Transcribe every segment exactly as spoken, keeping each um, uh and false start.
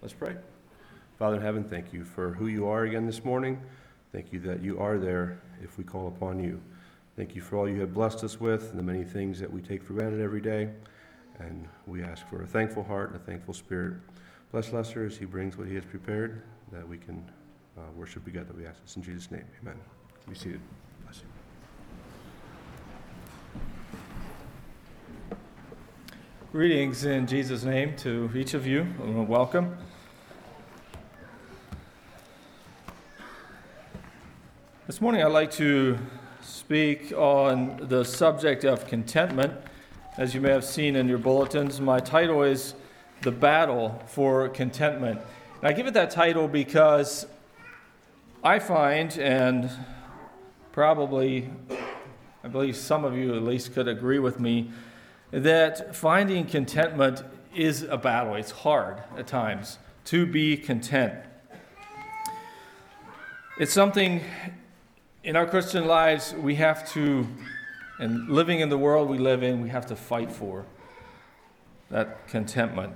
Let's pray. Father in heaven, thank you for who you are again this morning. Thank you that you are there if we call upon you. Thank you for all you have blessed us with and the many things that we take for granted every day. And we ask for a thankful heart and a thankful spirit. Bless Lester as he brings what he has prepared, that we can uh, worship together. We ask this in Jesus' name. Amen. Be seated. Bless you. Greetings in Jesus' name to each of you, and welcome. This morning I'd like to speak on the subject of contentment. As you may have seen in your bulletins, my title is The Battle for Contentment. And I give it that title because I find, and probably, I believe some of you at least could agree with me, that finding contentment is a battle. It's hard at times to be content. It's something in our Christian lives we have to, and living in the world we live in, we have to fight for that contentment.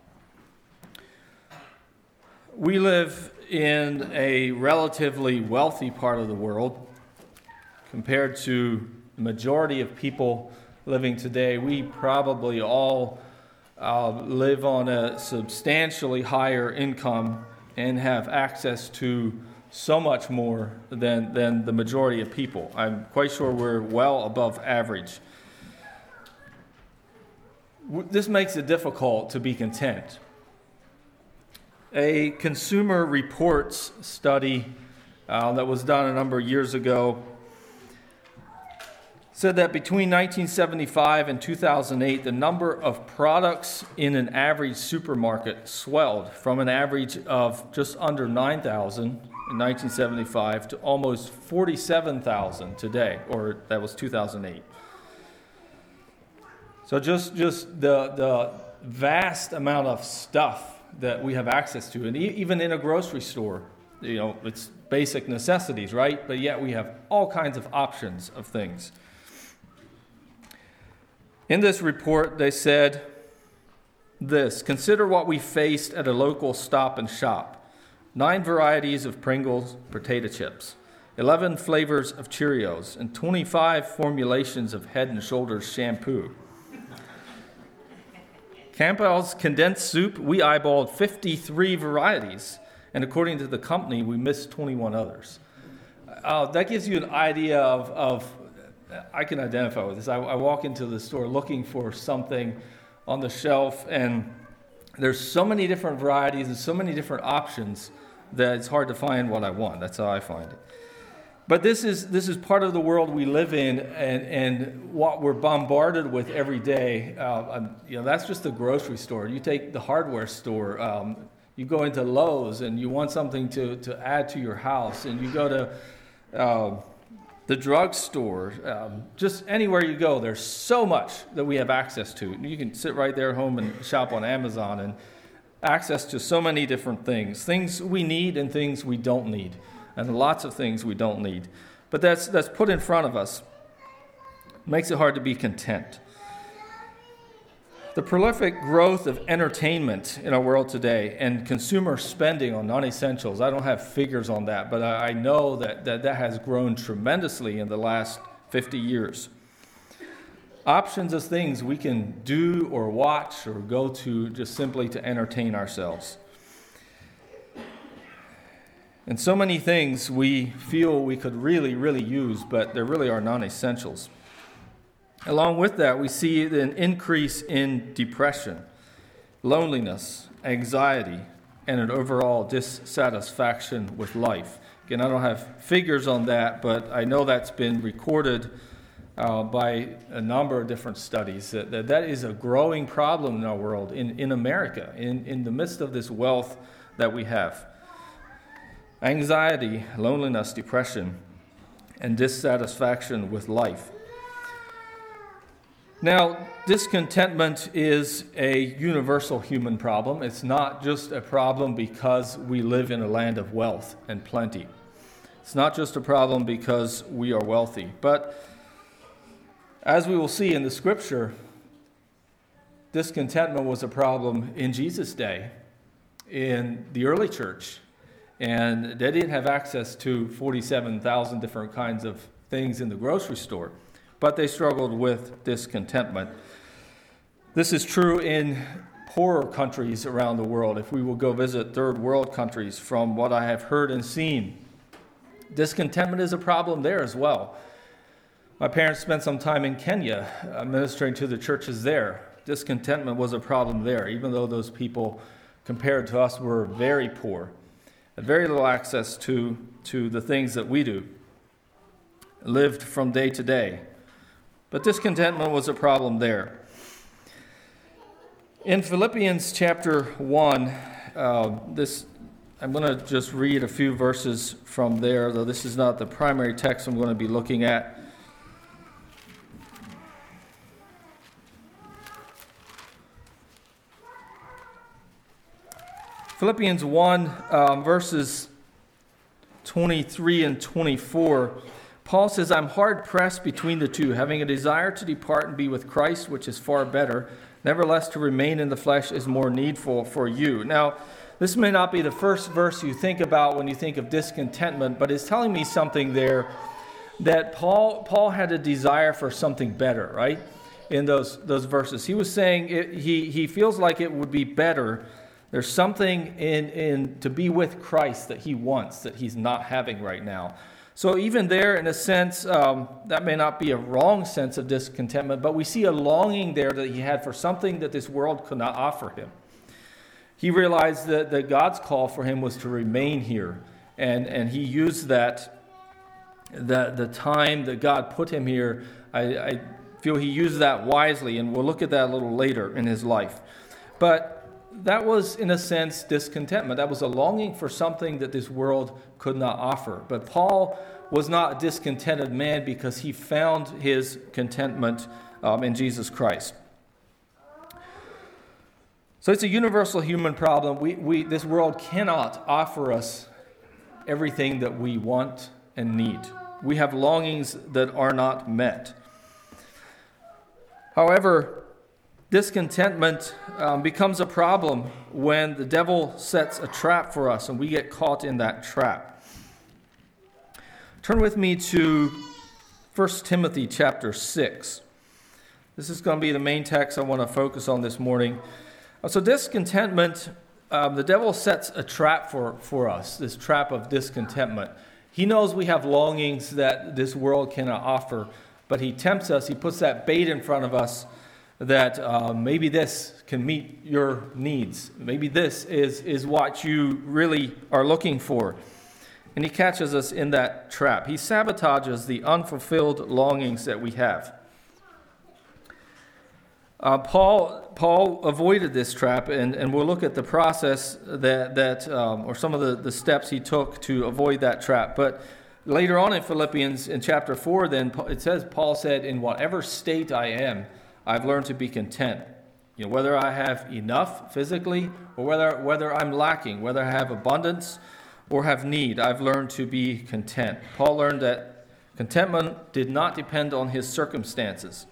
We live in a relatively wealthy part of the world compared to the majority of people living today. We probably all uh, live on a substantially higher income and have access to so much more than, than the majority of people. I'm quite sure we're well above average. This makes it difficult to be content. A Consumer Reports study uh, that was done a number of years ago said that between nineteen seventy-five and two thousand eight, the number of products in an average supermarket swelled from an average of just under nine thousand in nineteen seventy-five to almost forty-seven thousand today, or that was two thousand eight. So just, just the, the vast amount of stuff that we have access to, and e- even in a grocery store, you know, it's basic necessities, right? But yet we have all kinds of options of things. In this report, they said this: consider what we faced at a local Stop and Shop. Nine varieties of Pringles potato chips, eleven flavors of Cheerios, and twenty-five formulations of Head and Shoulders shampoo. Campbell's condensed soup, we eyeballed fifty-three varieties, and according to the company, we missed twenty-one others. Uh, that gives you an idea of, of I can identify with this. I, I walk into the store looking for something on the shelf, and there's so many different varieties and so many different options that it's hard to find what I want. That's how I find it. But this is this is part of the world we live in, and, and what we're bombarded with every day. Uh, you know, that's just the grocery store. You take the hardware store. Um, you go into Lowe's, and you want something to, to add to your house, and you go to uh, the drugstore. Um, just anywhere you go, there's so much that we have access to. You can sit right there at home and shop on Amazon, and access to so many different things, things we need and things we don't need, and lots of things we don't need. But that's that's put in front of us. Makes it hard to be content. The prolific growth of entertainment in our world today and consumer spending on non-essentials, I don't have figures on that, but I, I know that, that that has grown tremendously in the last fifty years. Options of things we can do or watch or go to just simply to entertain ourselves. And so many things we feel we could really, really use, but they really are non-essentials. Along with that, we see an increase in depression, loneliness, anxiety, and an overall dissatisfaction with life. Again, I don't have figures on that, but I know that's been recorded Uh, by a number of different studies, that, that that is a growing problem in our world, in, in America, in, in the midst of this wealth that we have. Anxiety, loneliness, depression, and dissatisfaction with life. Now, discontentment is a universal human problem. It's not just a problem because we live in a land of wealth and plenty. It's not just a problem because we are wealthy, but as we will see in the scripture, discontentment was a problem in Jesus' day. in the early church, and they didn't have access to forty-seven thousand different kinds of things in the grocery store, but they struggled with discontentment. This is true in poorer countries around the world. If we will go visit third world countries, from what I have heard and seen, discontentment is a problem there as well. My parents spent some time in Kenya uh, ministering to the churches there. Discontentment was a problem there, even though those people, compared to us, were very poor, had very little access to, to the things that we do, lived from day to day. But discontentment was a problem there. In Philippians chapter one, uh, this I'm going to just read a few verses from there, though this is not the primary text I'm going to be looking at. Philippians one, um, verses twenty-three and twenty-four, Paul says, I'm hard-pressed between the two, having a desire to depart and be with Christ, which is far better. Nevertheless, to remain in the flesh is more needful for you. Now, this may not be the first verse you think about when you think of discontentment, but it's telling me something there that Paul Paul had a desire for something better, right? In those those verses. He was saying it, he, he feels like it would be better. There's something in, in to be with Christ that he wants that he's not having right now. So even there, in a sense, um, that may not be a wrong sense of discontentment, but we see a longing there that he had for something that this world could not offer him. He realized that, that God's call for him was to remain here, and, and he used that, that the time that God put him here, I, I feel he used that wisely, and we'll look at that a little later in his life. But that was, in a sense, discontentment. That was a longing for something that this world could not offer. But Paul was not a discontented man because he found his contentment um, in Jesus Christ. So it's a universal human problem. We, we, this world cannot offer us everything that we want and need. We have longings that are not met. However, discontentment um, becomes a problem when the devil sets a trap for us and we get caught in that trap. Turn with me to First Timothy chapter six. This is going to be the main text I want to focus on this morning. So discontentment, um, the devil sets a trap for, for us, this trap of discontentment. He knows we have longings that this world cannot offer, but he tempts us, he puts that bait in front of us that uh, maybe this can meet your needs. Maybe this is, is what you really are looking for. And he catches us in that trap. He sabotages the unfulfilled longings that we have. Uh, Paul Paul avoided this trap, and, and we'll look at the process that, that um, or some of the, the steps he took to avoid that trap. But later on in Philippians, in chapter four, then it says, Paul said, in whatever state I am, I've learned to be content. You know, whether I have enough physically or whether whether I'm lacking, whether I have abundance or have need, I've learned to be content. Paul learned that contentment did not depend on his circumstances.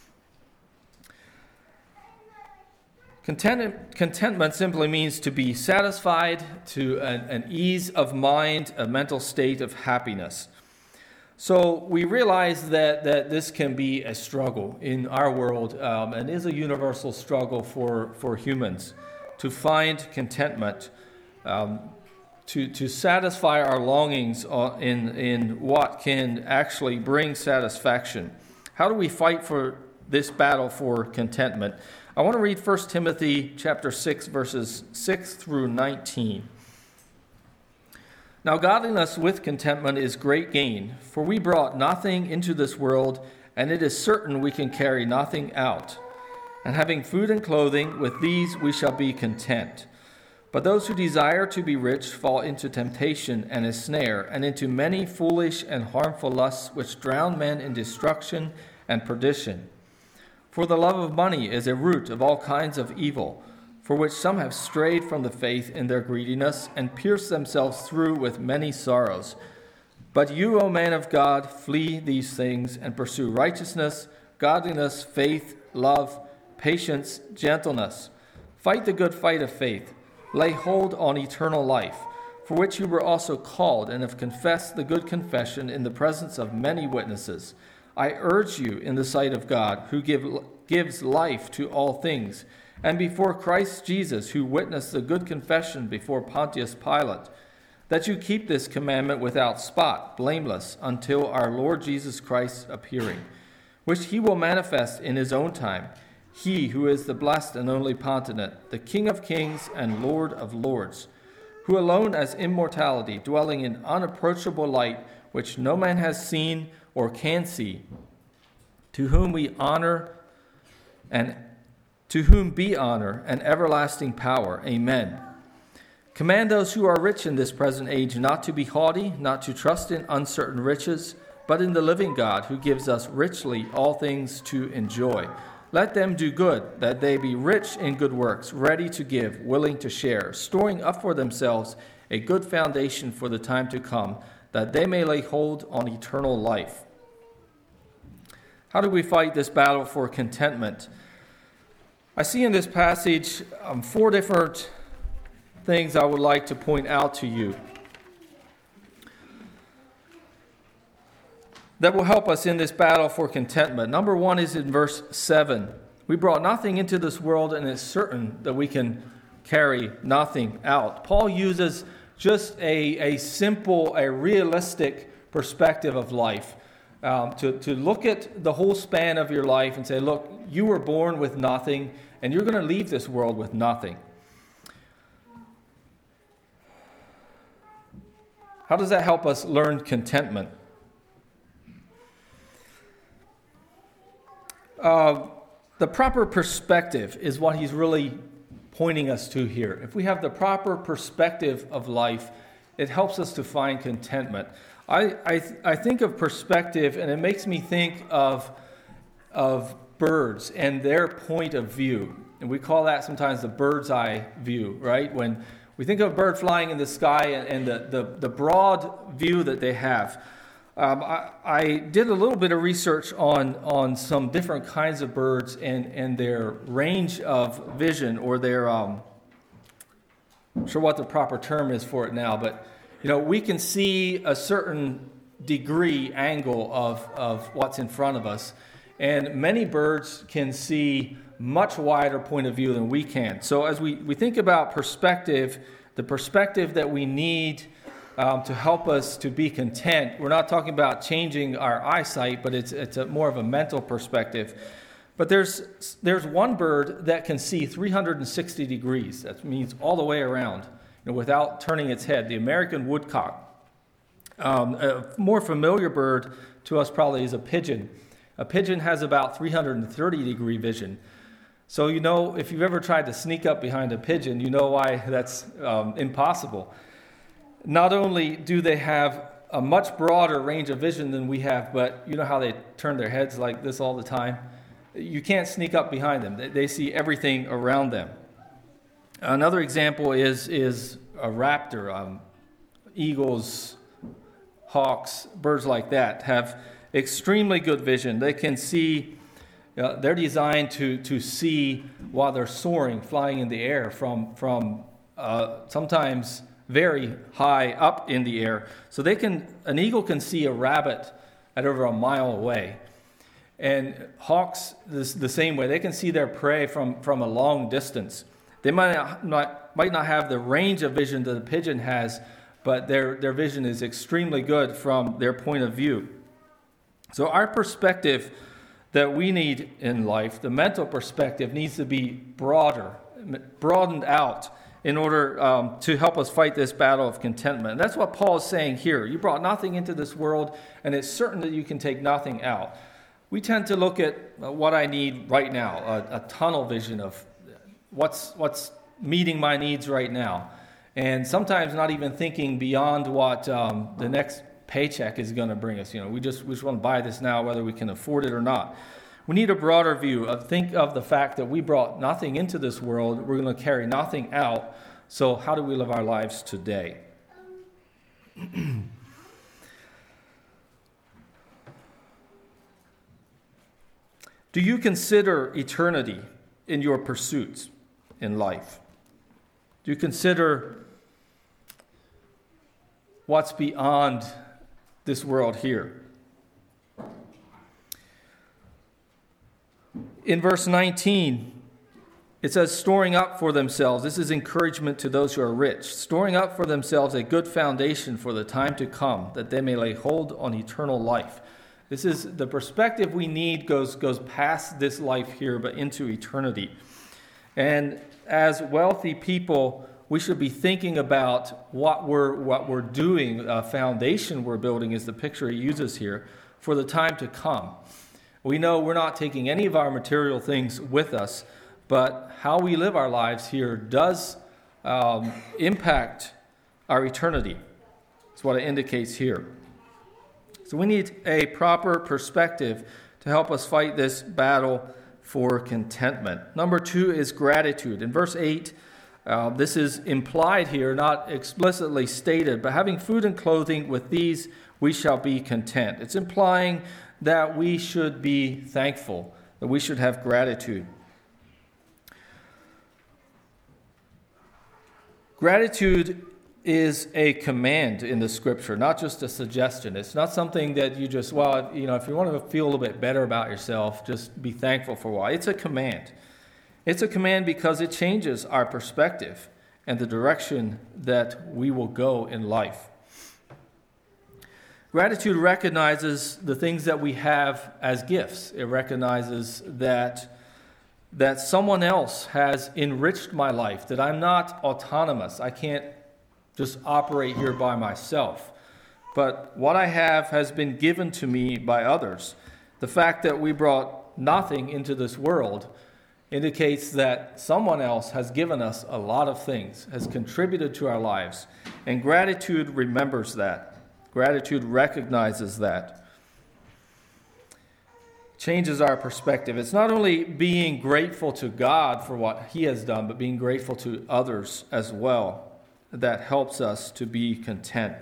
Content, contentment simply means to be satisfied, to an, an ease of mind, a mental state of happiness. So we realize that, that this can be a struggle in our world, um, and is a universal struggle for, for humans to find contentment, um, to, to satisfy our longings in, in what can actually bring satisfaction. How do we fight for this battle for contentment? I want to read First Timothy chapter six, verses six through nineteen. Now godliness with contentment is great gain, for we brought nothing into this world, and it is certain we can carry nothing out. And having food and clothing, with these we shall be content. But those who desire to be rich fall into temptation and a snare, and into many foolish and harmful lusts, which drown men in destruction and perdition. For the love of money is a root of all kinds of evil, for which some have strayed from the faith in their greediness, and pierced themselves through with many sorrows. But you, O man of God, flee these things, and pursue righteousness, godliness, faith, love, patience, gentleness. Fight the good fight of faith. lay hold on eternal life, for which you were also called and have confessed the good confession in the presence of many witnesses. I urge you in the sight of God, who give, gives life to all things, and before Christ Jesus, who witnessed the good confession before Pontius Pilate, that you keep this commandment without spot, blameless, until our Lord Jesus Christ appearing, which he will manifest in his own time, he who is the blessed and only potentate, the King of kings and Lord of lords, who alone has immortality, dwelling in unapproachable light, which no man has seen or can see, to whom we honor and to whom be honor and everlasting power. Amen. Command those who are rich in this present age not to be haughty, not to trust in uncertain riches, but in the living God, who gives us richly all things to enjoy. Let them do good, that they be rich in good works, ready to give, willing to share, storing up for themselves a good foundation for the time to come, that they may lay hold on eternal life. How do we fight this battle for contentment? I see in this passage um, four different things I would like to point out to you that will help us in this battle for contentment. Number one is in verse seven. We brought nothing into this world, and it's certain that we can carry nothing out. Paul uses just a, a simple, a realistic perspective of life. Um, to, to look at the whole span of your life and say, look, you were born with nothing, and you're going to leave this world with nothing. How does that help us learn contentment? Uh, the proper perspective is what he's really pointing us to here. If we have the proper perspective of life, it helps us to find contentment. I, I, I think of perspective, and it makes me think of, of birds and their point of view. And we call that sometimes the bird's eye view, right? When we think of a bird flying in the sky and, and the, the, the broad view that they have. Um, I, I did a little bit of research on, on some different kinds of birds and, and their range of vision, or their, um, I'm not sure what the proper term is for it now, but you know, we can see a certain degree angle of, of what's in front of us, and many birds can see much wider point of view than we can. So as we, we think about perspective, the perspective that we need um, to help us to be content, we're not talking about changing our eyesight, but it's it's a more of a mental perspective. But there's there's one bird that can see three hundred sixty degrees. That means all the way around, you know, without turning its head. The American woodcock. Um, a more familiar bird to us probably is a pigeon. A pigeon has about three hundred thirty degree vision. So, you know, if you've ever tried to sneak up behind a pigeon, you know why that's um, impossible. Not only do they have a much broader range of vision than we have, but you know how they turn their heads like this all the time? You can't sneak up behind them. They, they see everything around them. Another example is, is a raptor. Um, eagles, hawks, birds like that have extremely good vision. They can see, uh, they're designed to, to see while they're soaring, flying in the air from, from uh, sometimes very high up in the air. So they can, an eagle can see a rabbit at over a mile away. And hawks, this, the same way, they can see their prey from, from a long distance. They might not, not, might not have the range of vision that a pigeon has, but their, their vision is extremely good from their point of view. So our perspective that we need in life, the mental perspective, needs to be broader, broadened out in order um, to help us fight this battle of contentment. And that's what Paul is saying here. You brought nothing into this world, and it's certain that you can take nothing out. We tend to look at uh, what I need right now, a, a tunnel vision of what's what's meeting my needs right now. And sometimes not even thinking beyond what um, the next paycheck is going to bring us. You know, we just, we just want to buy this now, whether we can afford it or not. We need a broader view of think of the fact that we brought nothing into this world. We're going to carry nothing out. So how do we live our lives today? Do you consider eternity in your pursuits in life? Do you consider what's beyond this world here? In verse nineteen, it says, storing up for themselves. This is encouragement to those who are rich. Storing up for themselves a good foundation for the time to come, that they may lay hold on eternal life. This is the perspective we need goes, goes past this life here, but into eternity. And as wealthy people, we should be thinking about what we're, what we're doing. A foundation we're building is the picture he uses here for the time to come. We know we're not taking any of our material things with us, but how we live our lives here does um, impact our eternity. That's what it indicates here. So we need a proper perspective to help us fight this battle for contentment. Number two is gratitude. In verse eight, uh, this is implied here, not explicitly stated, but having food and clothing, with these we shall be content. It's implying that we should be thankful, that we should have gratitude. Gratitude is a command in the scripture, not just a suggestion. It's not something that you just, well, you know, if you want to feel a little bit better about yourself, just be thankful for a while. It's a command. It's a command because it changes our perspective and the direction that we will go in life. Gratitude recognizes the things that we have as gifts. It recognizes that that someone else has enriched my life, that I'm not autonomous. I can't just operate here by myself. But what I have has been given to me by others. The fact that we brought nothing into this world indicates that someone else has given us a lot of things, has contributed to our lives. And gratitude remembers that. Gratitude recognizes that. Changes our perspective. It's not only being grateful to God for what he has done, but being grateful to others as well. That helps us to be content.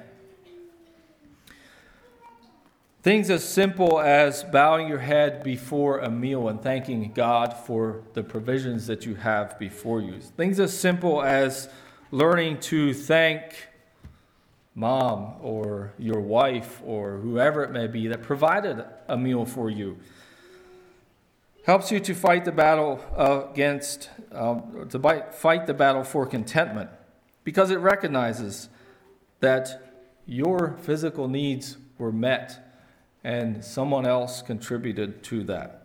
Things as simple as bowing your head before a meal and thanking God for the provisions that you have before you. Things as simple as learning to thank mom or your wife or whoever it may be that provided a meal for you. Helps you to fight the battle against, um, to fight the battle for contentment, because it recognizes that your physical needs were met and someone else contributed to that.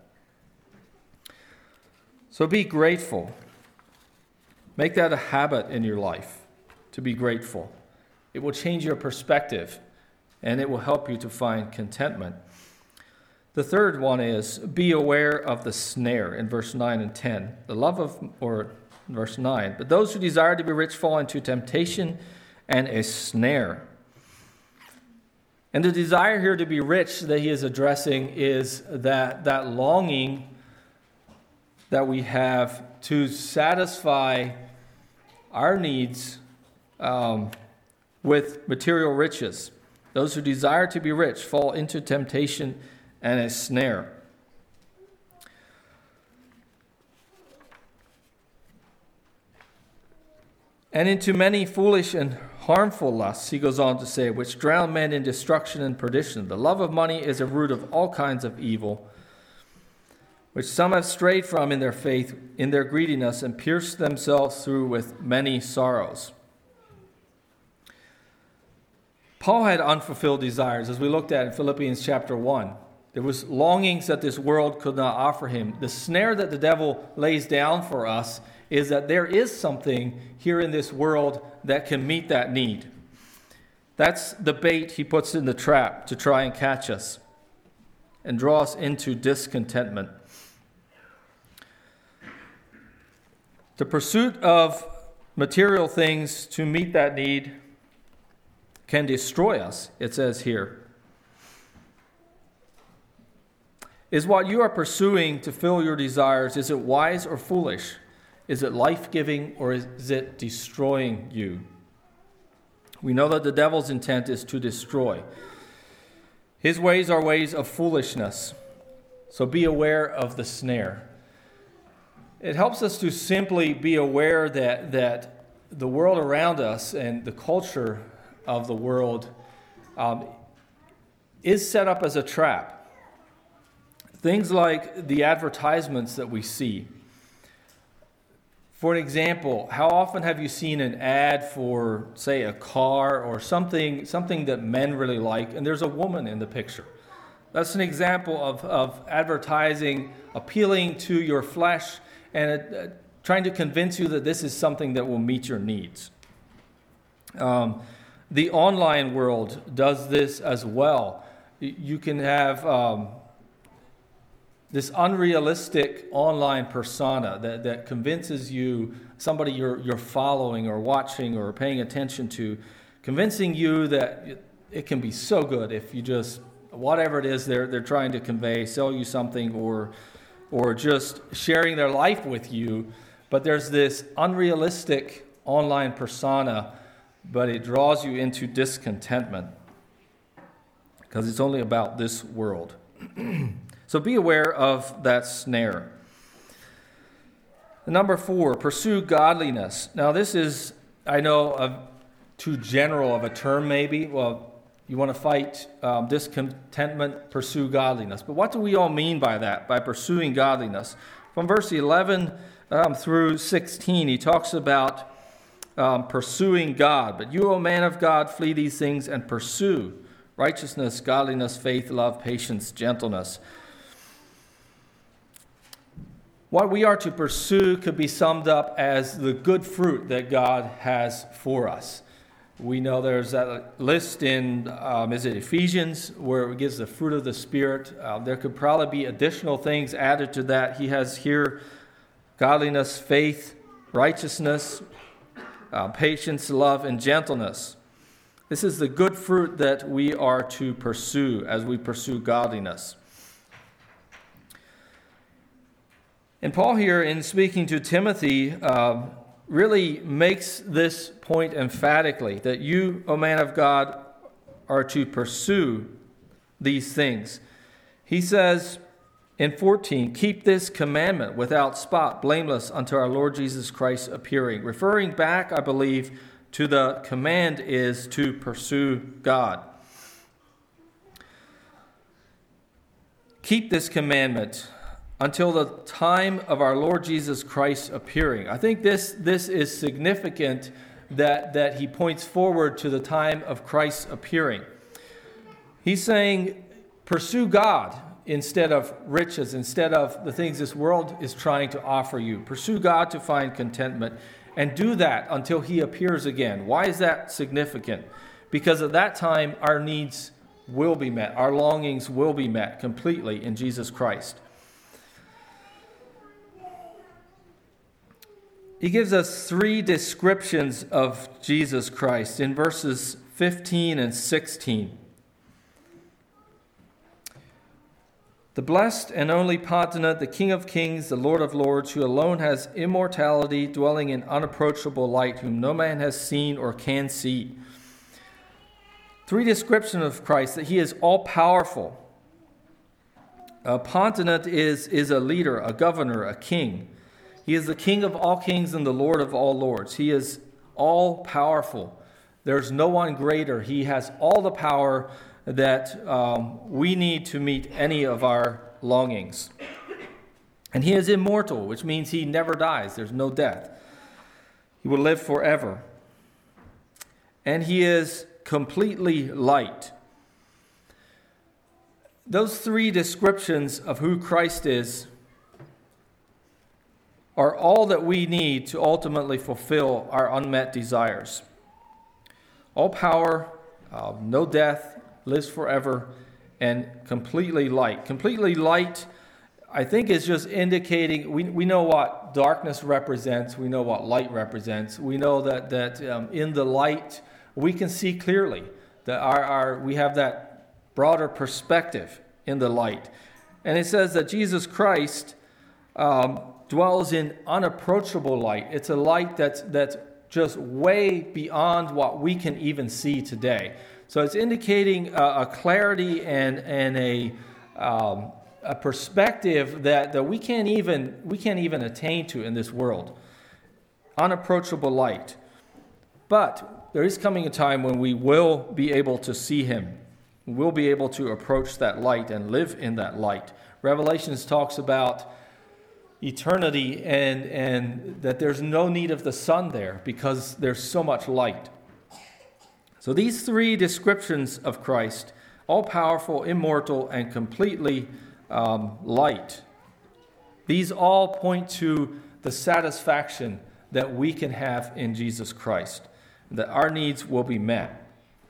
So be grateful. Make that a habit in your life to be grateful. It will change your perspective and it will help you to find contentment. The third one is be aware of the snare in verse nine and ten. The love of, or verse nine, but those who desire to be rich fall into temptation and a snare. And the desire here to be rich that he is addressing is that, that longing that we have to satisfy our needs um, with material riches. Those who desire to be rich fall into temptation and a snare. And into many foolish and harmful lusts, he goes on to say, which drown men in destruction and perdition. The love of money is a root of all kinds of evil, which some have strayed from in their faith, in their greediness, and pierced themselves through with many sorrows. Paul had unfulfilled desires, as we looked at in Philippians chapter one. There was longings that this world could not offer him. The snare that the devil lays down for us is that there is something here in this world that can meet that need. That's the bait he puts in the trap to try and catch us and draw us into discontentment. The pursuit of material things to meet that need can destroy us, it says here. Is what you are pursuing to fill your desires, is it wise or foolish? Is it life-giving or is it destroying you? We know that the devil's intent is to destroy. His ways are ways of foolishness. So be aware of the snare. It helps us to simply be aware that, that the world around us and the culture of the world um, is set up as a trap. Things like the advertisements that we see. For an example, how often have you seen an ad for, say, a car or something something that men really like, and there's a woman in the picture? That's an example of, of advertising, appealing to your flesh, and uh, trying to convince you that this is something that will meet your needs. Um, the online world does this as well. You can have um, this unrealistic online persona that, that convinces you, somebody you're, you're following or watching or paying attention to, convincing you that it, it can be so good if you just, whatever it is they're, they're trying to convey, sell you something, or, or just sharing their life with you. But there's this unrealistic online persona, but it draws you into discontentment because it's only about this world. So be aware of that snare. Number four, pursue godliness. Now this is, I know, a, too general of a term maybe. Well, you want to fight um, discontentment, pursue godliness. But what do we all mean by that, by pursuing godliness? From verse eleven um, through sixteen, he talks about um, pursuing God. But you, O man of God, flee these things and pursue righteousness, godliness, faith, love, patience, gentleness. What we are to pursue could be summed up as the good fruit that God has for us. We know there's that list in, um, is it Ephesians, where it gives the fruit of the Spirit. Uh, there could probably be additional things added to that. He has here godliness, faith, righteousness, uh, patience, love, and gentleness. This is the good fruit that we are to pursue as we pursue godliness. And Paul here, in speaking to Timothy, uh, really makes this point emphatically, that you, O man of God, are to pursue these things. He says in fourteen, keep this commandment without spot, blameless unto our Lord Jesus Christ appearing. Referring back, I believe, to the command is to pursue God. Keep this commandment until the time of our Lord Jesus Christ appearing. I think this, this is significant that, that he points forward to the time of Christ's appearing. He's saying, pursue God instead of riches, instead of the things this world is trying to offer you. Pursue God to find contentment, and do that until he appears again. Why is that significant? Because at that time, our needs will be met. Our longings will be met completely in Jesus Christ. He gives us three descriptions of Jesus Christ in verses fifteen and sixteen. The blessed and only potentate, the King of kings, the Lord of lords, who alone has immortality, dwelling in unapproachable light, whom no man has seen or can see. Three descriptions of Christ, that he is all-powerful. A potentate is, is a leader, a governor, a king. He is the King of all kings and the Lord of all lords. He is all-powerful. There's no one greater. He has all the power that um, we need to meet any of our longings. And he is immortal, which means he never dies. There's no death. He will live forever. And he is completely light. Those three descriptions of who Christ is are all that we need to ultimately fulfill our unmet desires. All power, uh, no death, lives forever, and completely light. Completely light, I think, is just indicating, we, we know what darkness represents, we know what light represents. We know that, that um, in the light, we can see clearly. That our, our we have that broader perspective in the light. And it says that Jesus Christ um, dwells in unapproachable light. It's a light that's, that's just way beyond what we can even see today. So it's indicating a, a clarity and, and a, um, a perspective that, that we can't even we can't even attain to in this world. Unapproachable light. But there is coming a time when we will be able to see him. We'll be able to approach that light and live in that light. Revelations talks about eternity and, and that there's no need of the sun there because there's so much light. So these three descriptions of Christ, all powerful, immortal, and completely um, light, these all point to the satisfaction that we can have in Jesus Christ, that our needs will be met.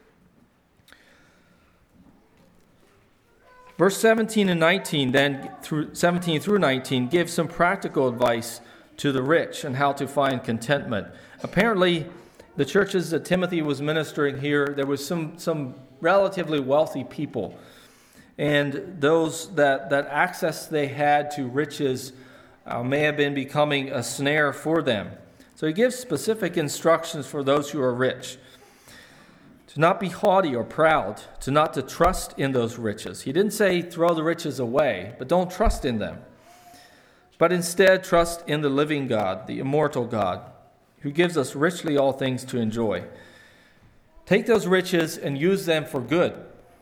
Verse seventeen and nineteen, then through seventeen through nineteen, give some practical advice to the rich and how to find contentment. Apparently, the churches that Timothy was ministering here, there was some some relatively wealthy people, and those that that access they had to riches uh, may have been becoming a snare for them. So he gives specific instructions for those who are rich. To not be haughty or proud, to not to trust in those riches. He didn't say throw the riches away, but don't trust in them. But instead trust in the living God, the immortal God, who gives us richly all things to enjoy. Take those riches and use them for good.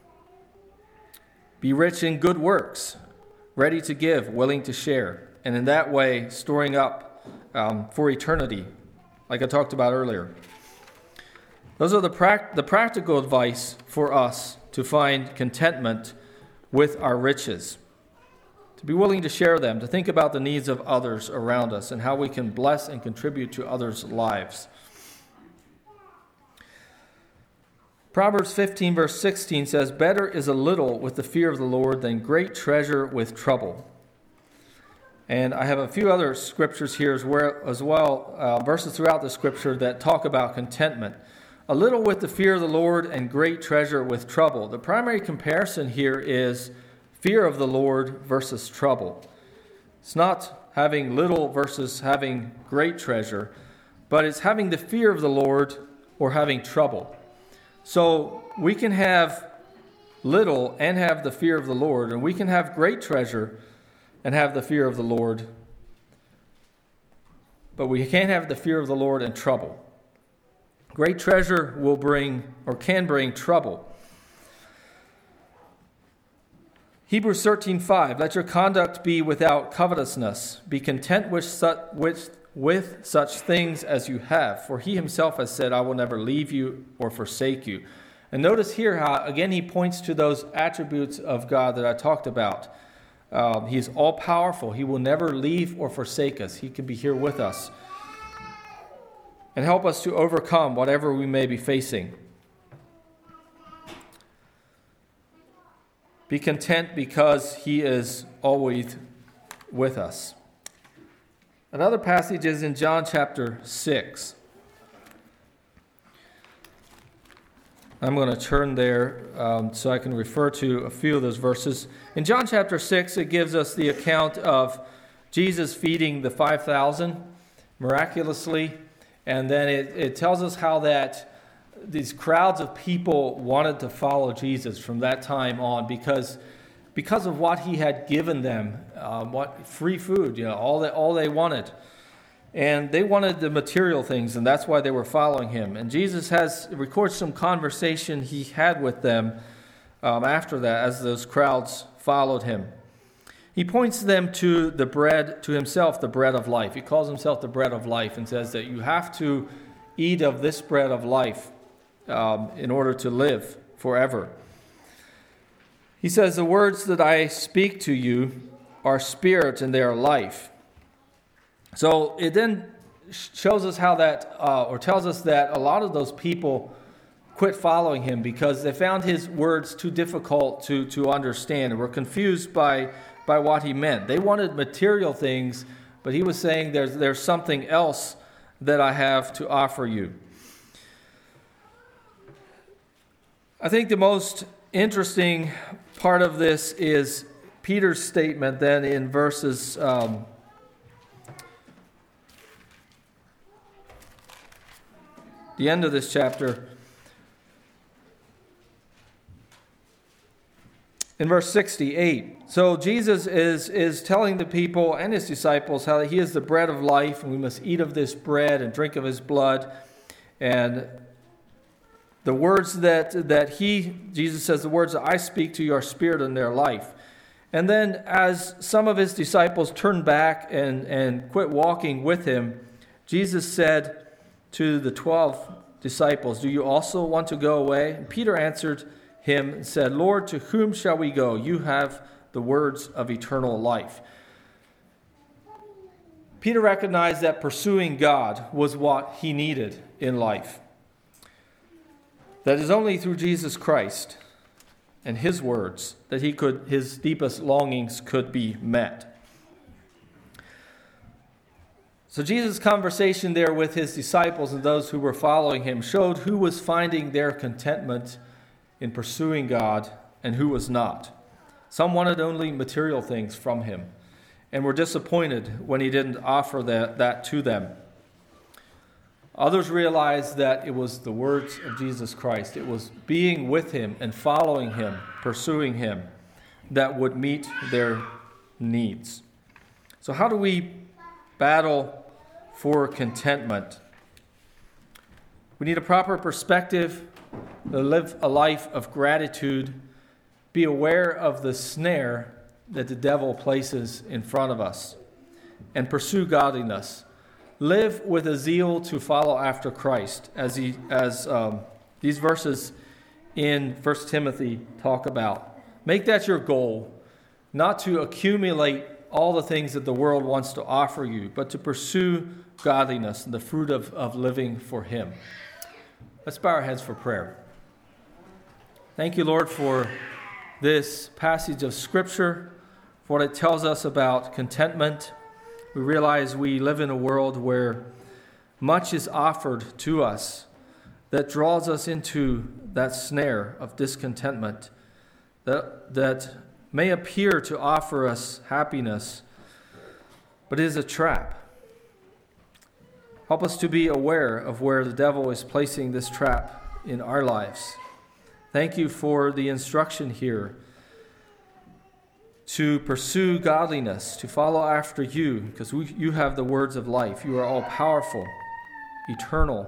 Be rich in good works, ready to give, willing to share, and in that way storing up um, for eternity, like I talked about earlier. Those are the, pra- the practical advice for us to find contentment with our riches, to be willing to share them, to think about the needs of others around us and how we can bless and contribute to others' lives. Proverbs fifteen verse sixteen says, "Better is a little with the fear of the Lord than great treasure with trouble." And I have a few other scriptures here as well, as well uh, verses throughout the scripture that talk about contentment. A little with the fear of the Lord and great treasure with trouble. The primary comparison here is fear of the Lord versus trouble. It's not having little versus having great treasure, but it's having the fear of the Lord or having trouble. So we can have little and have the fear of the Lord, and we can have great treasure and have the fear of the Lord, but we can't have the fear of the Lord and trouble. Great treasure will bring or can bring trouble. Hebrews thirteen five, "Let your conduct be without covetousness. Be content with such, with, with such things as you have. For he himself has said, I will never leave you or forsake you." And notice here how, again, he points to those attributes of God that I talked about. Um, he is all-powerful. He will never leave or forsake us. He can be here with us and help us to overcome whatever we may be facing. Be content because he is always with us. Another passage is in John chapter six. I'm going to turn there um, so I can refer to a few of those verses. In John chapter six, it gives us the account of Jesus feeding the five thousand miraculously. And then it, it tells us how that these crowds of people wanted to follow Jesus from that time on because, because of what he had given them, um, what free food, you know, all that all they wanted. And they wanted the material things, and that's why they were following him. And Jesus has records some conversation he had with them um, after that as those crowds followed him. He points them to the bread, to himself, the bread of life. He calls himself the bread of life and says that you have to eat of this bread of life um, in order to live forever. He says, "The words that I speak to you are spirit and they are life." So it then shows us how that, uh, or tells us that a lot of those people quit following him because they found his words too difficult to, to understand and were confused by by what he meant. They wanted material things, but he was saying there's there's something else that I have to offer you. I think the most interesting part of this is Peter's statement then in verses um, the end of this chapter. In verse sixty-eight, so Jesus is, is telling the people and his disciples how he is the bread of life, and we must eat of this bread and drink of his blood. And the words that, that he, Jesus says, the words that I speak to you are spirit and their life. And then as some of his disciples turned back and, and quit walking with him, Jesus said to the twelve disciples, do you also want to go away? And Peter answered him and said, Lord, to whom shall we go? You have the words of eternal life. Peter recognized that pursuing God was what he needed in life. That is only through Jesus Christ and his words that he could, his deepest longings could be met. So Jesus' conversation there with his disciples and those who were following him showed who was finding their contentment in pursuing God and who was not. Some wanted only material things from him and were disappointed when he didn't offer that, that to them. Others realized that it was the words of Jesus Christ. It was being with him and following him, pursuing him, that would meet their needs. So how do we battle for contentment? We need a proper perspective, to live a life of gratitude, be aware of the snare that the devil places in front of us, and pursue godliness. Live with a zeal to follow after Christ, as he, as um, these verses in First Timothy talk about. Make that your goal, not to accumulate all the things that the world wants to offer you, but to pursue godliness and the fruit of, of living for him. Let's bow our heads for prayer. Thank you, Lord, for this passage of Scripture, for what it tells us about contentment. We realize we live in a world where much is offered to us that draws us into that snare of discontentment that, that may appear to offer us happiness, but is a trap. Help us to be aware of where the devil is placing this trap in our lives. Thank you for the instruction here to pursue godliness, to follow after you, because we, you have the words of life. You are all powerful, eternal.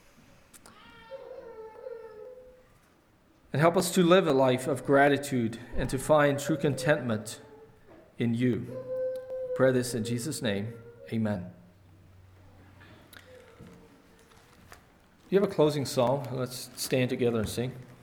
And help us to live a life of gratitude and to find true contentment in you. I pray this in Jesus' name. Amen. Do you have a closing song? Let's stand together and sing.